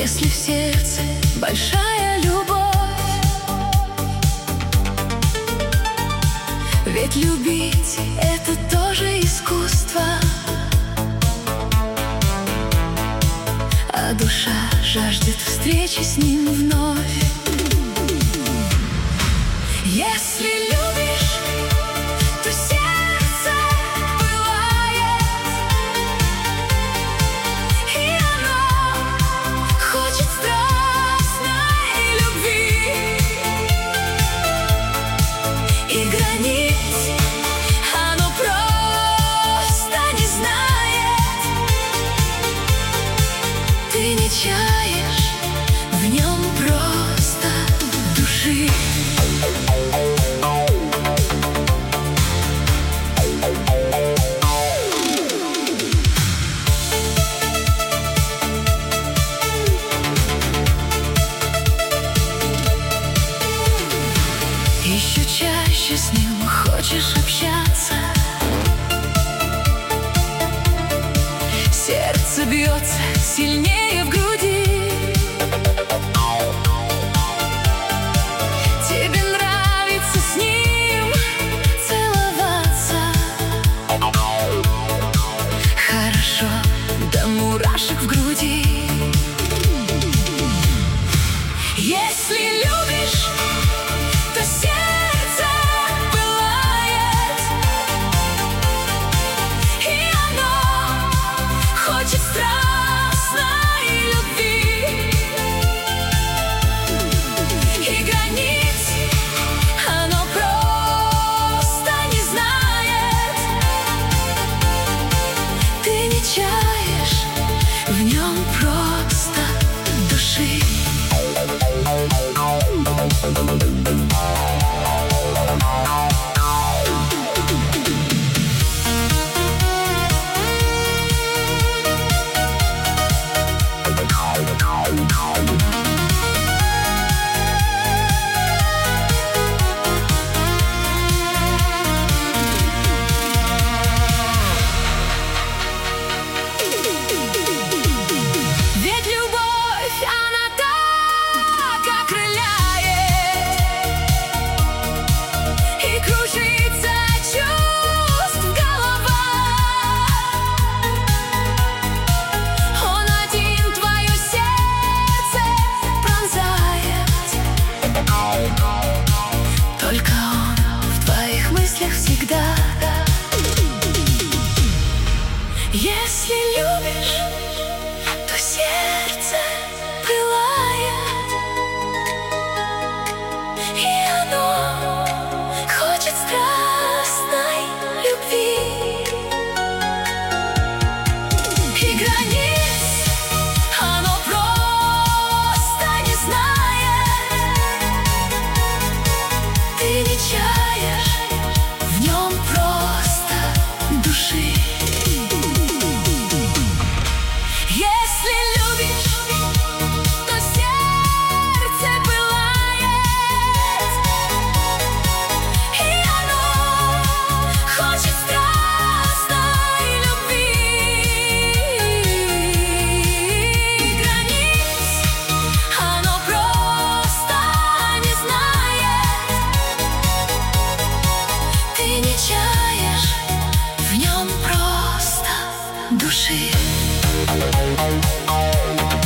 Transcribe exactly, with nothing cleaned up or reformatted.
Если в сердце большая любовь, ведь любить — это тоже искусство, а душа жаждет встречи с ним вновь. Если любишь, то сердце пылает, и оно хочет страстной любви. И границ оно просто не знает. Ты не чаешь в нем просто души. Еще чаще с ним хочешь общаться. Сердце бьется сильнее в груди. Тебе нравится с ним целоваться. Хорошо до мурашек в груди. Если любишь, то сердце пылает, и оно хочет страстной любви. И границ оно просто не знает. Ты не чаешь в нем просто души. Ведь любовь, она так окрыляет и кружится чувств голова. Он один твое сердце пронзает. Только он в твоих мыслях всегда. Если любишь, то сердце пылает, и оно хочет страстной любви. И границ оно просто не знает. Ты не чаешь в нем просто души. Если любишь, то сердце пылает, и оно хочет страстной любви. Границ оно просто не знает. Ты не чаешь в нем просто души.